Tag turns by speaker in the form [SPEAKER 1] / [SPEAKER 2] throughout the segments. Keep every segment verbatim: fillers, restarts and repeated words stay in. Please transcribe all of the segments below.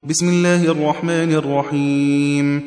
[SPEAKER 1] بسم الله الرحمن الرحيم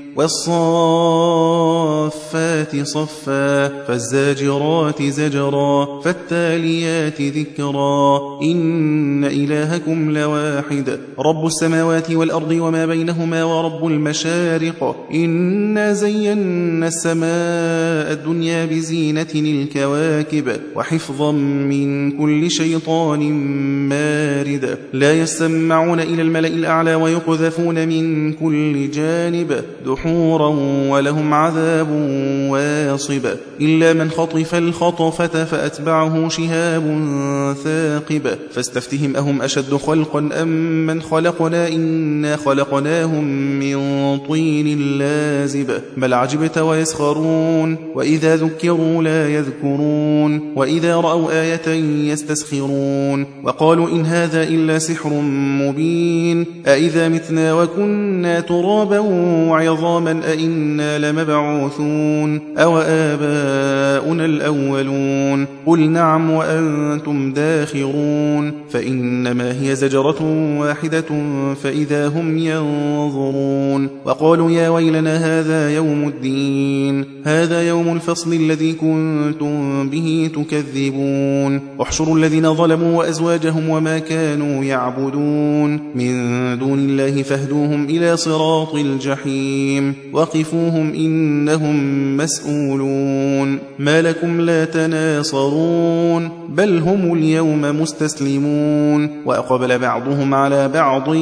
[SPEAKER 1] والصافات صفا فالزاجرات زجرا فالتاليات ذكرا إن إلهكم لواحد رب السماوات والأرض وما بينهما ورب المشارق إنا زينا السماء الدنيا بزينة الكواكب وحفظا من كل شيطان مارد لا يسمعون إلى الملأ الأعلى ويقذفون من كل جانب دحورا ولهم عذاب واصب إلا من خطف الخطفة فأتبعه شهاب ثاقب فاستفتهم أهم أشد خلقا أم من خلقنا إنا خلقناهم من طين لازب بل عجبت ويسخرون وإذا ذكروا لا يذكرون وإذا رأوا آية يستسخرون وقالوا إن هذا إلا سحر مبين أإذا متنا وكنا ترابا وعظاما أئنا لمبعوثون أو آباؤنا الأولون قل نعم وأنتم داخرون فإنما هي زجرة واحدة فإذا هم ينظرون وقالوا يا ويلنا هذا يوم الدين هذا يوم الفصل الذي كنتم به تكذبون احشروا الذين ظلموا وأزواجهم وما كانوا يعبدون من دون الله فاهدوهم إلى صراط الجحيم وقفوهم إنهم مسؤولون ما لكم لا تناصرون بل هم اليوم مستسلمون وأقبل بعضهم على بعض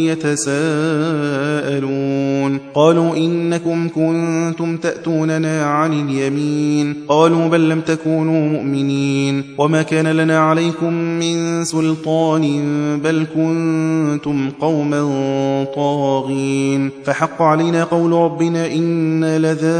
[SPEAKER 1] يتساءلون قالوا إنكم كنتم تأتوننا عن اليمين قالوا بل لم تكونوا مؤمنين وما كان لنا عليكم من سلطان بل كنتم قوما طاغين فحق علينا قول ربنا إنا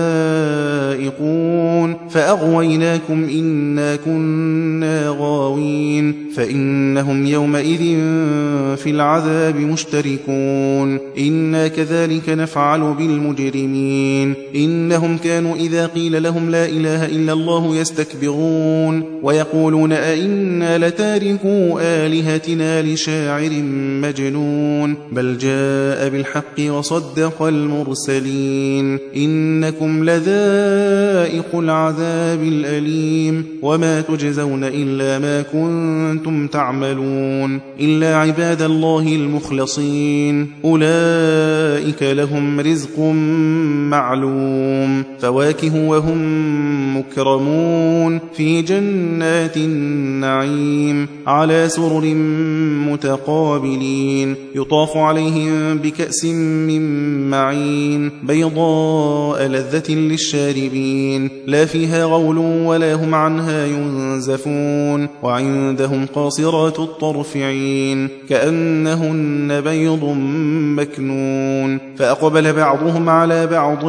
[SPEAKER 1] لذائقون فأغويناكم إنا كنا غاوين فإنهم يومئذ في العذاب مشتركون إنا كذلك نفعل بالمجرمين إنهم كانوا إذا قيل لهم لا إله إلا الله يستكبرون ويقولون أئنا لتاركوا آلهتنا لشاعر مجنون بل جاء بالحق وصدق المرسلين إنكم لذائق العذاب الأليم وما تجزون إلا ما كنتم تعملون إلا عباد الله المخلصين أولئك لهم رزق معلوم فواكه وهم مكرمون في جنات النعيم على سرر متقابلين يطاف عليهم بكأس من معين بيضاء لذة للشاربين لا فيها غول ولا هم عنها ينزفون وعندهم قاصرات الطرف عين كأنهن بيض مكنون فأقبل بعضهم على بعض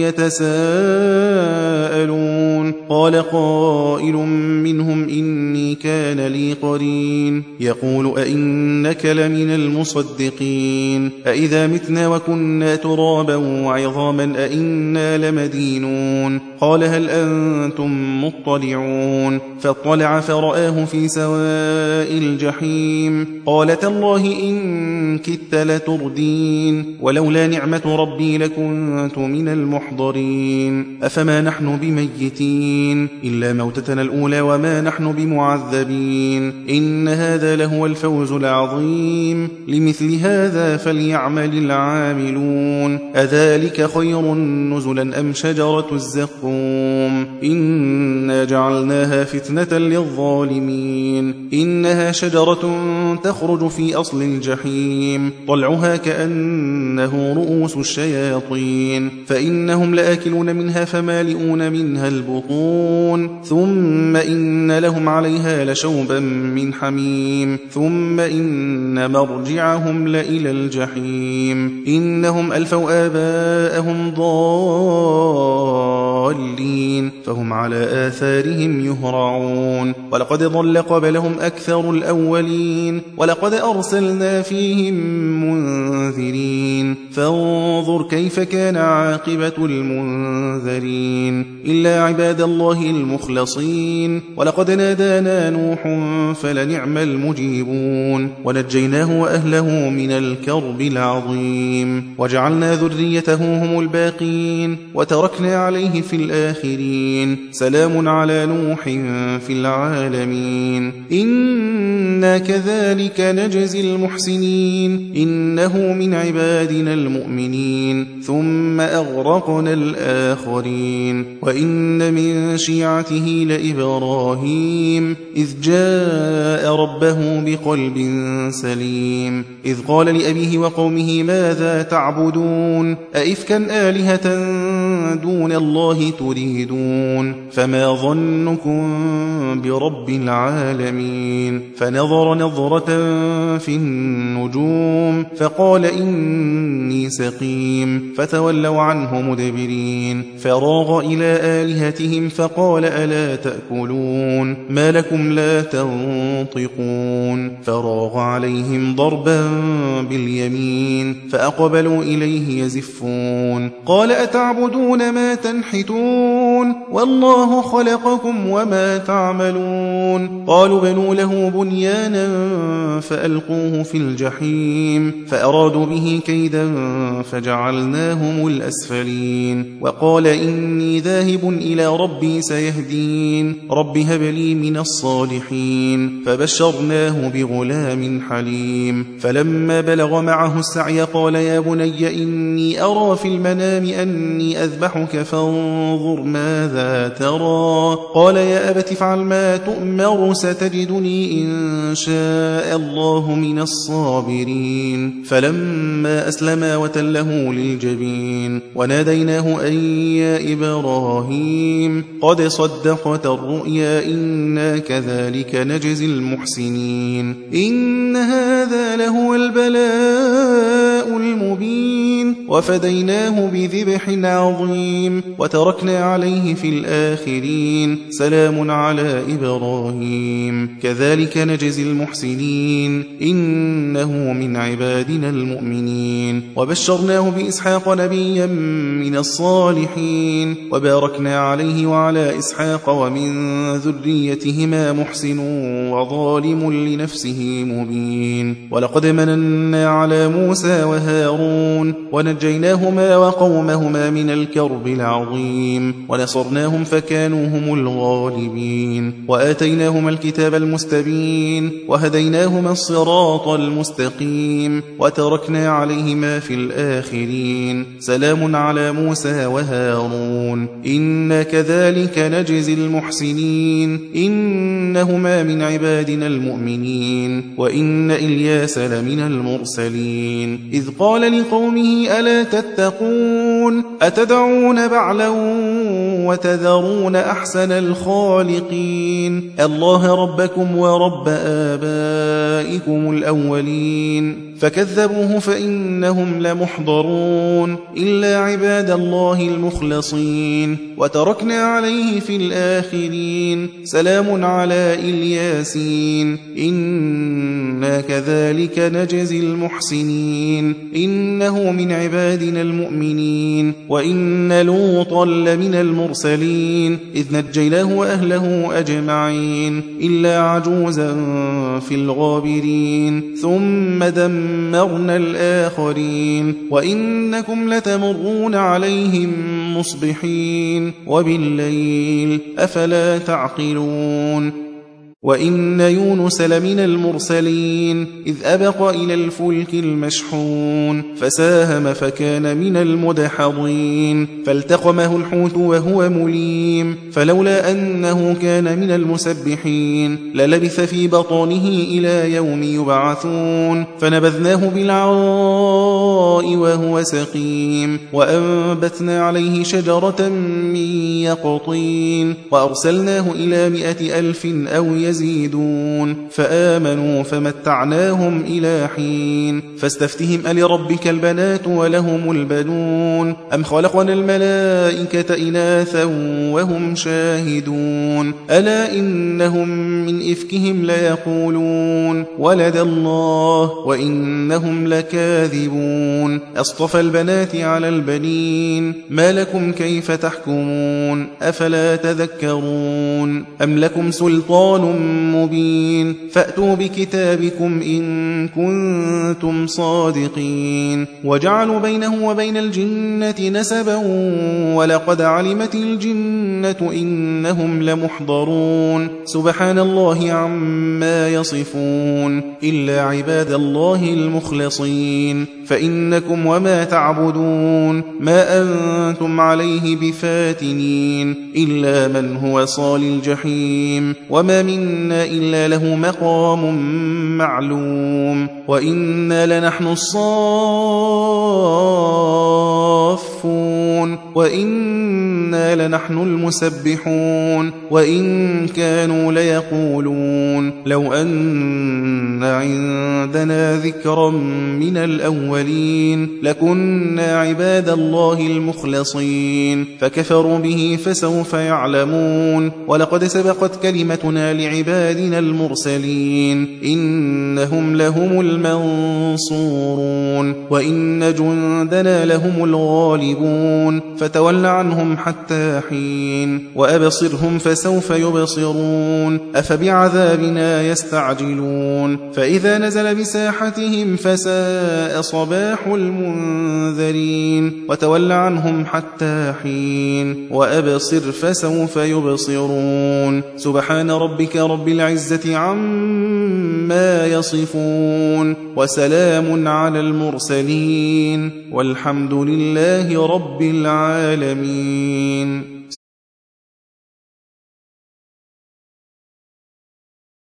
[SPEAKER 1] يتساءلون قال قائل منهم إني كان لي قرين يقول أئنك لمن المصدقين أئذا متنا وكنا ترابا وعظاما أئنا لمدينون قال هل أنتم مطلعون فاطلع فرآه في سواء الجحيم قال تالله إن كدت لتردين ولولا نعمة ربي لكنت من المحضرين أفما نحن بميتين إلا موتتنا الأولى وما نحن بمعذبين إن هذا لهو الفوز العظيم لمثل هذا فليعمل العاملون أذلك خير نزلا أم شجرة الزقوم إنا جعلناها فتنة للظالمين إنها شجرة تخرج في أصل الجحيم طلعها كأنه رؤوس الشياطين فإنهم لآكلون منها فمالئون منها البطون ثم إن لهم عليها لشوبا من حميم ثم إن مرجعهم لإلى الجحيم إنهم ألفوا آباءهم ضالين فهم على آثارهم يهرعون ولقد ضل قبلهم أكثر الأولين ولقد أرسلنا فيهم منذرين فانظر فانظر كيف كان عاقبة المنذرين إلا عباد الله المخلصين ولقد نادانا نوح فلنعم المجيبون ونجيناه وأهله من الكرب العظيم وجعلنا ذريته هم الباقين وتركنا عليه في الآخرين سلام على نوح في العالمين إنا كذلك نجزي المحسنين إنه من عبادنا المؤمنين ثم أغرقنا الآخرين وإن من شيعته لإبراهيم إذ جاء ربه بقلب سليم إذ قال لأبيه وقومه ماذا تعبدون أئفكا آلهة دون الله تريدون فما ظنكم برب العالمين فنظر نظرة في النجوم فقال إني سقيم فتولوا عنه مدبرين فراغ إلى آلهتهم فقال ألا تأكلون ما لكم لا تنطقون فراغ عليهم ضربا باليمين فأقبلوا إليه يزفون قال أتعبدون ما تنحتون والله خلقكم وما تعملون قالوا بنوا له بنيانا فألقوه في الجحيم فأرادوا به كيدا فجعلناهم الأسفلين وقال إني ذاهب إلى ربي سيهدين رب هب لي من الصالحين فبشرناه بغلام حليم فلما بلغ معه السعي قال يا بني إني أرى في المنام أني أذبحك فانظر ماذا ترى قال يا أبت افعل ما تؤمر ستجدني إن شاء الله من الصابرين فلما أسلما وتله للجبين وناديناه أن يا إبراهيم قد صدقت الرؤيا إنا كذلك نجزي المحسنين إن هذا لهو البلاء المبين وفديناه بذبح عظيم وتركنا عليه في الآخرين سلام على إبراهيم كذلك نجزي المحسنين إنه من عبادنا المؤمنين وبشرناه بإسحاق نبيا من الصالحين وباركنا عليه وعلى إسحاق ومن ذريتهما محسن وظالم لنفسه مبين ولقد مننا على موسى وهارون ونجيناهما وقومهما من الكرب العظيم ونصرناهم فكانوا هم الغالبين وآتيناهما الكتاب المستبين وهديناهما الصراط المستقيم وتركنا عليهما في الآخرين سلام على موسى وهارون إنا كذلك نجزي المحسنين إنهما من عبادنا المؤمنين وإن إلياس لمن المرسلين إذ قال لقومه ألا تتقون أتدعون بعلا وتذرون أحسن الخالقين الله ربكم ورب آبائكم الأولين فكذبوه فإنهم لمحضرون إلا عباد الله المخلصين وتركنا عليه في الآخرين سلام على إلياسين إنا كذلك نجزي المحسنين إنه من عبادنا المؤمنين وإن لوطا لمن المرسلين إذ نجيناه وأهله أجمعين إلا عجوزا في الغابرين ثم دمرنا الآخرين وإنكم لتمرون عليهم مصبحين وبالليل أفلا تعقلون وإن يونس لمن المرسلين إذ أبق إلى الفلك المشحون فساهم فكان من المدحضين فالتقمه الحوت وهو مليم فلولا أنه كان من المسبحين للبث في بطنه إلى يوم يبعثون فنبذناه بالعراء وهو سقيم وأنبتنا عليه شجرة من يقطين وأرسلناه إلى مائة ألف أو يزيدون فآمنوا فمتعناهم إلى حين فاستفتهم ألربك البنات ولهم البنون أم خلقنا الملائكة إناثا وهم شاهدون ألا إنهم من إفكهم ليقولون ولد الله وإنهم لكاذبون أصطفى البنات على البنين ما لكم كيف تحكمون أفلا تذكرون أم لكم سلطان مبين فأتوا بكتابكم إن كنتم صادقين وجعلوا بينه وبين الجنة نسبا ولقد علمت الجنة إنهم لمحضرون سبحان الله عما يصفون إلا عباد الله المخلصين فإنكم وما تعبدون ما أنتم عليه بفاتنين إلا من هو صال الجحيم وما منا إلا له مقام معلوم وإنا لنحن الصافون وإنا لنحن المسبحون وإن كانوا ليقولون لو أن عندنا ذكرا من الأولين لكنا عباد الله المخلصين فكفروا به فسوف يعلمون ولقد سبقت كلمتنا لعبادنا المرسلين إنهم لهم المنصورون وإن جندنا لهم الغالبون فتول عنهم حتى حين وأبصرهم فسوف يبصرون أفبعذابنا يستعجلون فإذا نزل بساحتهم فساء صباح المنذرين وتول عنهم حتى حين وأبصر فسوف يبصرون سبحان ربك رب العزة عما يصفون وسلام على المرسلين والحمد لله رب العالمين.